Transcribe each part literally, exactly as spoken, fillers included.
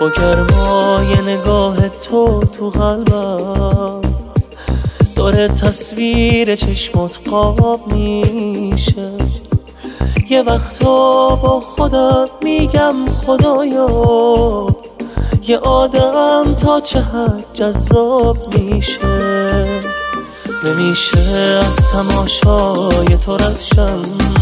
با گرمای نگاه تو تو قلبم داره تصویر چشمات قاب میشه. یه وقتا با خودم میگم خدایا یه آدم تا چه حد جذاب میشه. نمیشه از تماشای تو رد شم،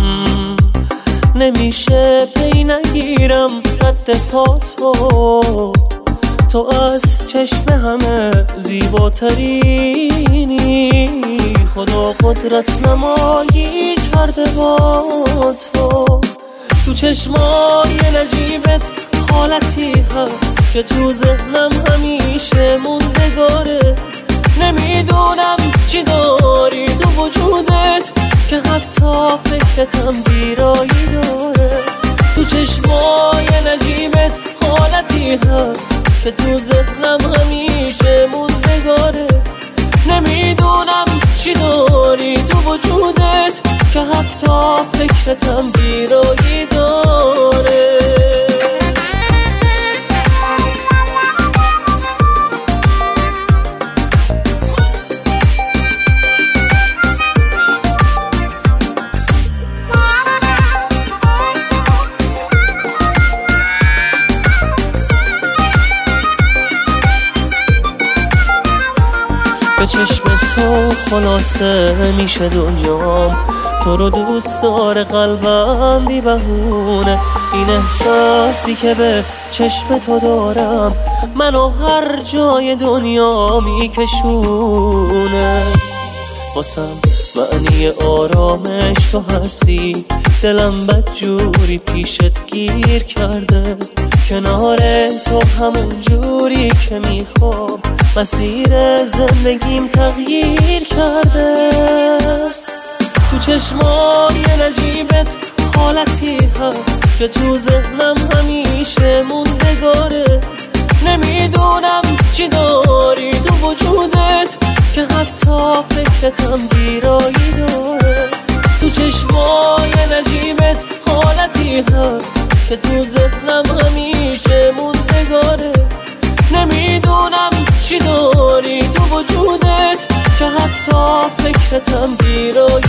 نمیشه پی نگیرم رد پاتو. تو از چشم همه زیباترینی، خدا قدرت نمایی کرده با تو. تو چشمای نجیبت حالتی هست که تو ذهنم همیشه موندگاره. نمیدونم چی داری تو وجودت که حتی فکرتم بیرایی داره. تو چشمای نجیبت حالتی هست که تو ذهنم همیشه موندگاره. نمیدونم چی داری تو وجودت که حتی فکرتم بیرایی داره. به چشم تو خلاصه میشه دنیام، تو رو دوست داره قلبم بی بهونه. این احساسی که به چشم تو دارم منو هر جای دنیا میکشونه. واسم معنی آرامش تو هستی، دلم بدجوری پیشت گیر کرده. کنار تو همون جوری که میخوام مسیر زندگیم تغییر کرده. تو چشمای نجیبت حالتی هست که تو ذهنم همیشه موندگاره. نمیدونم چی داری تو وجودت که حتی فکرتم بیرایی داره. تو چشمای نجیبت حالتی هست که تو ذهنم همیشه موندگاره. نمیدونم چی داری تو وجودت که حتی فکرتم بیرایی